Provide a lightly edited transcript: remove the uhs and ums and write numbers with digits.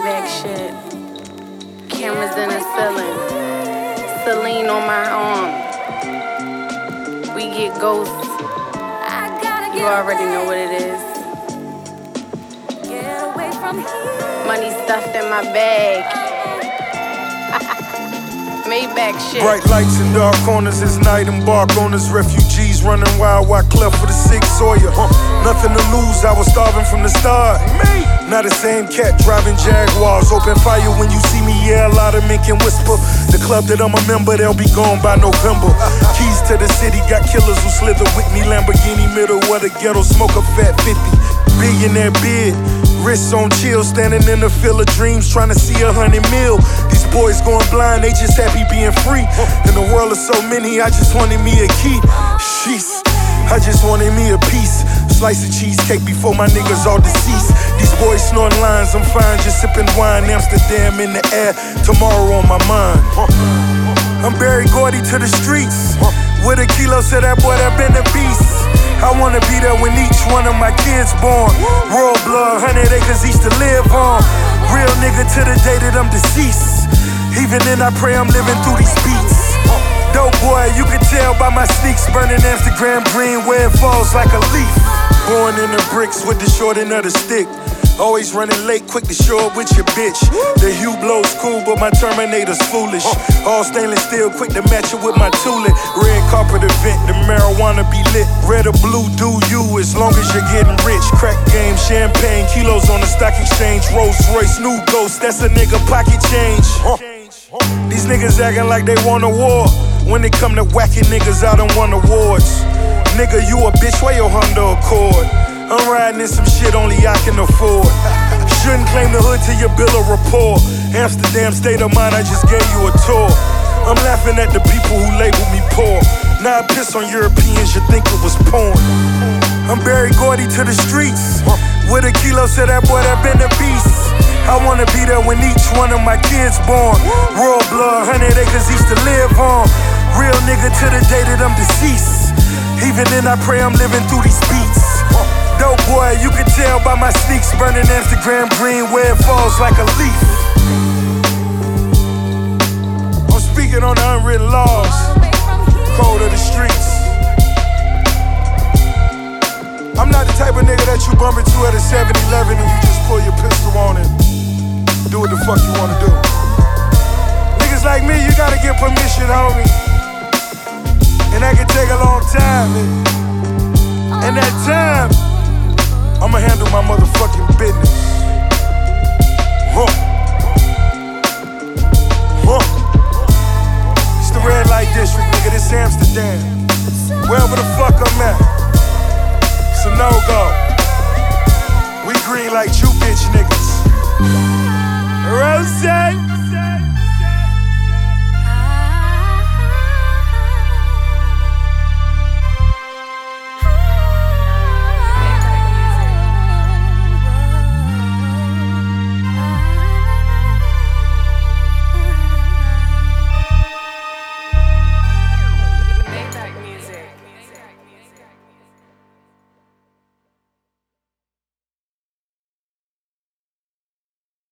Maybach shit. Cameras in the ceiling. Celine on my arm. We get ghosts. You already know what it is. Money stuffed in my bag. Maybach shit. Bright lights in dark corners, it's night. Embark on us, refugees running wild, Wyclef for the sick Sawyer. Nothing to lose, I was starving from the start. Now the same cat driving Jaguars. Open fire when you see me, yeah, a lot of men can whisper. The club that I'm a member, they'll be gone by November. Keys to the city, got killers who slither with me. Lamborghini middle of the ghetto, smoke a fat 50. Billionaire bid, wrists on chill, standing in the field of dreams, trying to see 100 mil. These boys going blind, they just happy being free. In the world of so many, I just wanted me a key. Sheesh, I just wanted me a piece. Slice of cheesecake before my niggas all deceased. These boys snorting lines, I'm fine, just sipping wine. Amsterdam in the air, tomorrow on my mind. I'm Barry Gordy to the streets. With a kilo, said that boy that been a beast. I wanna be there when each one of my kids born. Royal blood, 100 acres each to live on. Real nigga to the day that I'm deceased. Even then I pray I'm living through these beats. Dope boy, you can tell by my sneaks. Burning Amsterdam green where it falls like a leaf. Born in the bricks with the short end of the stick. Always running late, quick to show up with your bitch. The Hublot's cool, but my Terminator's foolish. All stainless steel, quick to match it with my tulip. Red carpet event, the marijuana be lit. Red or blue, do you, as long as you're getting rich. Crack game, champagne, kilos on the stock exchange. Rolls Royce, new ghost, that's a nigga pocket change. These niggas acting like they want a war. When it come to whacking niggas, I don't want awards. Nigga, you a bitch, where your Honda Accord? I'm riding in some shit only I can afford. Shouldn't claim the hood till your bill of rapport. Amsterdam state of mind, I just gave you a tour. I'm laughing at the people who label me poor. Now I piss on Europeans, you think it was porn. I'm Barry Gordy to the streets. With a kilo, said that boy that been a beast. I wanna be there when each one of my kids born. Royal blood, 100 acres each to live on. Real nigga to the day that I'm deceased. Even then I pray I'm living through these beats. Dope boy, you can tell by my sneaks. Burning Amsterdam green where it falls like a leaf. I'm speaking on the unwritten laws, code of the streets. I'm not the type of nigga that you bump into at a 7-Eleven and you just pull your pistol on and do what the fuck you wanna do. Niggas like me, you gotta get permission, homie. And that can take a long time. And that time, I'ma handle my motherfucking business. It's the red light district, nigga, this Amsterdam. Wherever the fuck I'm at, it's a no-go. We green like you bitch niggas.